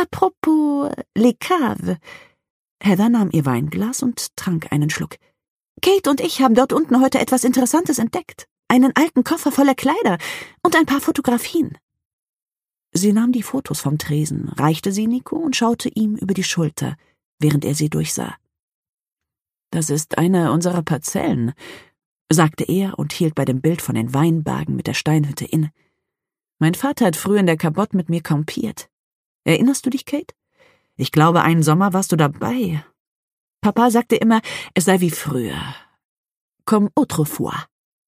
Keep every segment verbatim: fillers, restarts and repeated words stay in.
Apropos Les Caves. Heather nahm ihr Weinglas und trank einen Schluck. Kate und ich haben dort unten heute etwas Interessantes entdeckt. Einen alten Koffer voller Kleider und ein paar Fotografien. Sie nahm die Fotos vom Tresen, reichte sie Nico und schaute ihm über die Schulter, während er sie durchsah. »Das ist eine unserer Parzellen«, sagte er und hielt bei dem Bild von den Weinbergen mit der Steinhütte inne. »Mein Vater hat früher in der Cabotte mit mir kampiert. Erinnerst du dich, Kate? Ich glaube, einen Sommer warst du dabei. Papa sagte immer, es sei wie früher. Comme autrefois.«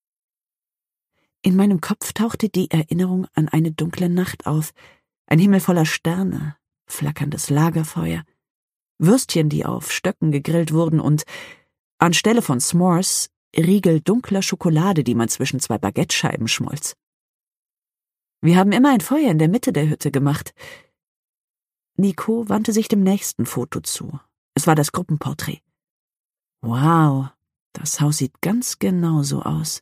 In meinem Kopf tauchte die Erinnerung an eine dunkle Nacht auf, ein Himmel voller Sterne, flackerndes Lagerfeuer, Würstchen, die auf Stöcken gegrillt wurden und, anstelle von S'mores, Riegel dunkler Schokolade, die man zwischen zwei Baguettescheiben schmolz. Wir haben immer ein Feuer in der Mitte der Hütte gemacht. Nico wandte sich dem nächsten Foto zu. Es war das Gruppenporträt. Wow, das Haus sieht ganz genau so aus.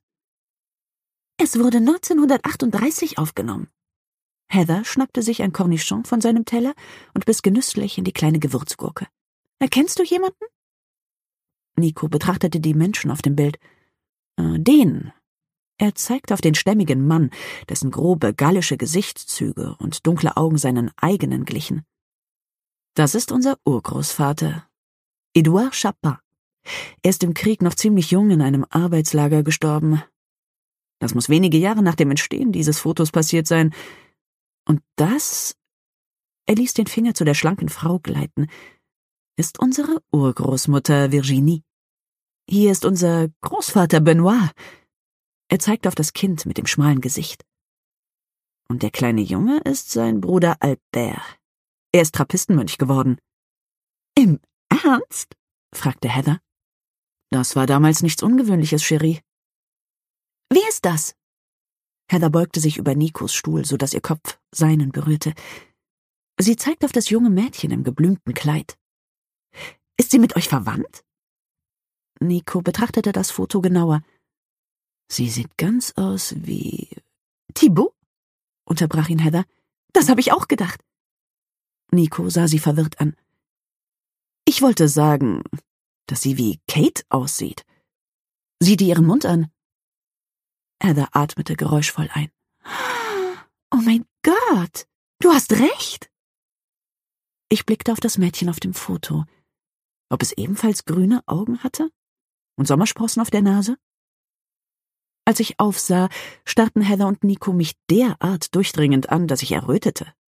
Es wurde neunzehnhundertachtunddreißig aufgenommen. Heather schnappte sich ein Cornichon von seinem Teller und biss genüsslich in die kleine Gewürzgurke. »Erkennst du jemanden?« Nico betrachtete die Menschen auf dem Bild. Äh, den. Er zeigte auf den stämmigen Mann, dessen grobe gallische Gesichtszüge und dunkle Augen seinen eigenen glichen. »Das ist unser Urgroßvater, Edouard Chapin. Er ist im Krieg noch ziemlich jung in einem Arbeitslager gestorben. Das muss wenige Jahre nach dem Entstehen dieses Fotos passiert sein. Und das«, er ließ den Finger zu der schlanken Frau gleiten, »ist unsere Urgroßmutter Virginie. Hier ist unser Großvater Benoit.« Er zeigte auf das Kind mit dem schmalen Gesicht. »Und der kleine Junge ist sein Bruder Albert. Er ist Trappistenmönch geworden.« »Im Ernst?« fragte Heather. »Das war damals nichts Ungewöhnliches, Cherie.« »Wie ist das?« Heather beugte sich über Nikos Stuhl, so dass ihr Kopf seinen berührte. Sie zeigte auf das junge Mädchen im geblümten Kleid. »Ist sie mit euch verwandt?« Nico betrachtete das Foto genauer. »Sie sieht ganz aus wie...« »Thibaut?« unterbrach ihn Heather. »Das habe ich auch gedacht.« Nico sah sie verwirrt an. »Ich wollte sagen, dass sie wie Kate aussieht. Sieh dir ihren Mund an.« Heather atmete geräuschvoll ein. »Oh mein Gott, du hast recht!« Ich blickte auf das Mädchen auf dem Foto. Ob es ebenfalls grüne Augen hatte? Und Sommersprossen auf der Nase? Als ich aufsah, starrten Heather und Nico mich derart durchdringend an, dass ich errötete.